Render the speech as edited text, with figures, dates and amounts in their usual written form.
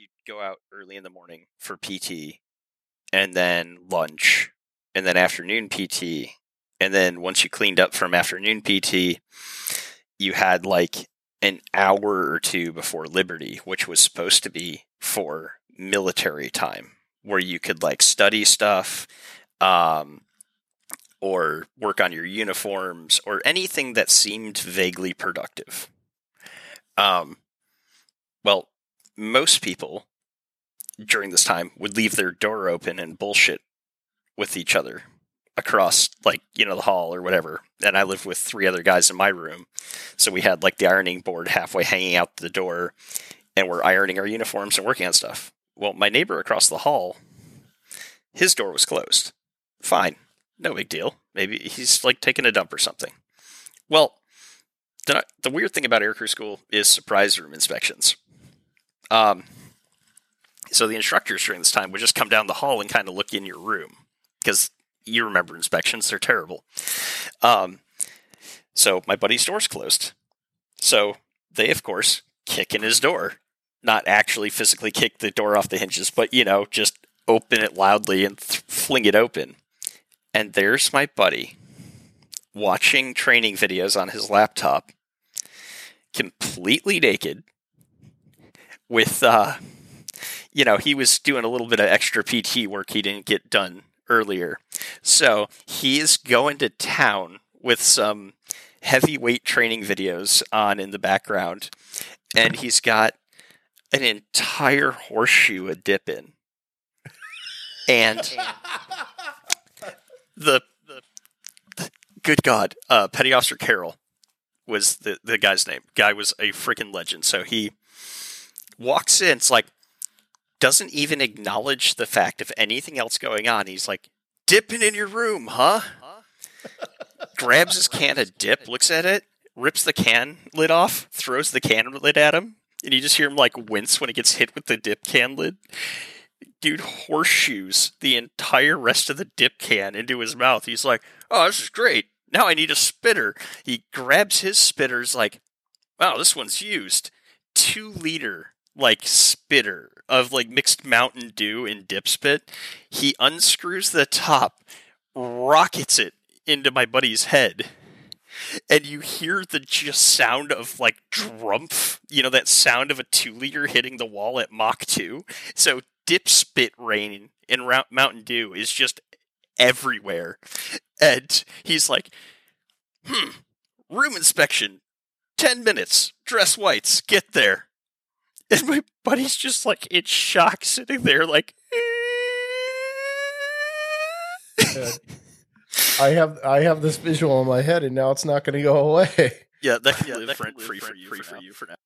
you'd go out early in the morning for PT, and then lunch, and then afternoon PT, and then once you cleaned up from afternoon PT, you had like an hour or two before Liberty, which was supposed to be for military time, where you could like study stuff, or work on your uniforms, or anything that seemed vaguely productive. Well, most people during this time would leave their door open and bullshit with each other across, like, the hall or whatever. And I lived with 3 other guys in my room. So we had like the ironing board halfway hanging out the door, and we're ironing our uniforms and working on stuff. Well, my neighbor across the hall, his door was closed. Fine. No big deal. Maybe he's like taking a dump or something. Well, the weird thing about aircrew school is surprise room inspections. So the instructors during this time would just come down the hall and kind of look in your room, because you remember inspections, they're terrible. So my buddy's door's closed. So they, of course, kick in his door. Not actually physically kick the door off the hinges, but, just open it loudly and fling it open. And there's my buddy watching training videos on his laptop, completely naked, with, he was doing a little bit of extra PT work he didn't get done earlier. So he is going to town with some heavyweight training videos on in the background, and he's got an entire horseshoe a dip in. And the good God, Petty Officer Carroll was the guy's name. Guy was a freaking legend. So he walks in, it's like, doesn't even acknowledge the fact of anything else going on. He's like, dipping in your room, huh? Grabs his can of dip, looks at it, rips the can lid off, throws the can lid at him, and you just hear him like wince when he gets hit with the dip can lid. Dude horseshoes the entire rest of the dip can into his mouth. He's like, oh, this is great. Now I need a spitter. He grabs his spitters like, wow, this one's used. 2-liter like spitter of like mixed Mountain Dew and dip spit. He unscrews the top, rockets it into my buddy's head, and you hear the just sound of like drumph, that sound of a 2-liter hitting the wall at Mach 2. So dip spit rain in Mountain Dew is just everywhere. And he's like, room inspection, 10 minutes, dress whites, get there. And my buddy's just like in shock, sitting there like, I have this visual in my head, and now it's not going to go away. Yeah, that can live free for you for now.